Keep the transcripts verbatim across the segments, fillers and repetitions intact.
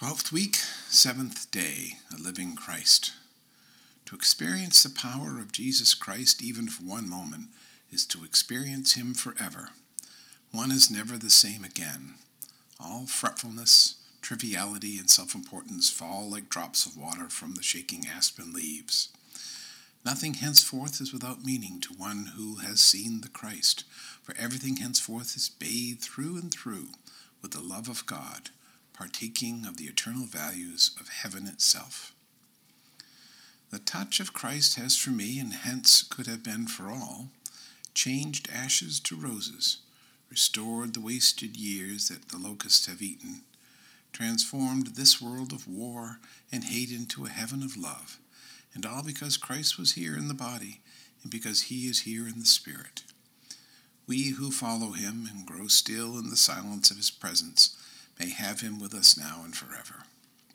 Twelfth week, seventh day, a living Christ. To experience the power of Jesus Christ even for one moment is to experience him forever. One is never the same again. All fretfulness, triviality, and self-importance fall like drops of water from the shaking aspen leaves. Nothing henceforth is without meaning to one who has seen the Christ, for everything henceforth is bathed through and through with the love of God, partaking of the eternal values of heaven itself. The touch of Christ has for me, and hence could have been for all, changed ashes to roses, restored the wasted years that the locusts have eaten, transformed this world of war and hate into a heaven of love, and all because Christ was here in the body, and because he is here in the spirit. We who follow him and grow still in the silence of his presence may have him with us now and forever.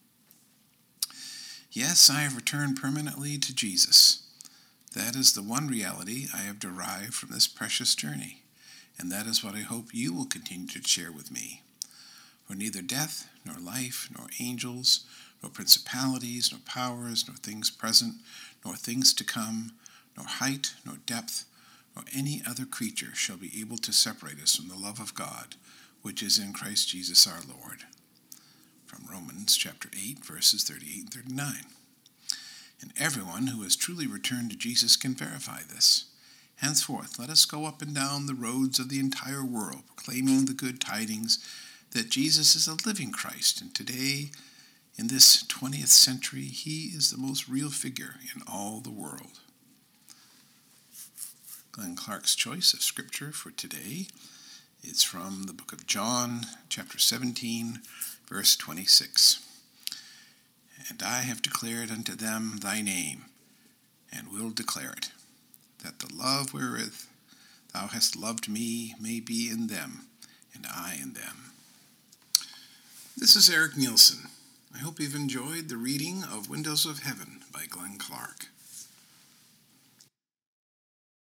Yes, I have returned permanently to Jesus. That is the one reality I have derived from this precious journey, and that is what I hope you will continue to share with me. For neither death, nor life, nor angels, nor principalities, nor powers, nor things present, nor things to come, nor height, nor depth, nor any other creature shall be able to separate us from the love of God, which is in Christ Jesus our Lord. From Romans chapter eight, verses thirty-eight and thirty-nine. And everyone who has truly returned to Jesus can verify this. Henceforth, let us go up and down the roads of the entire world, proclaiming the good tidings that Jesus is a living Christ, and today, in this twentieth century, he is the most real figure in all the world. Glenn Clark's choice of scripture for today is from the book of John, chapter seventeen, verse twenty-six. And I have declared unto them thy name, and will declare it, that the love wherewith thou hast loved me may be in them, and I in them. This is Eric Nielsen. I hope you've enjoyed the reading of Windows of Heaven by Glenn Clark.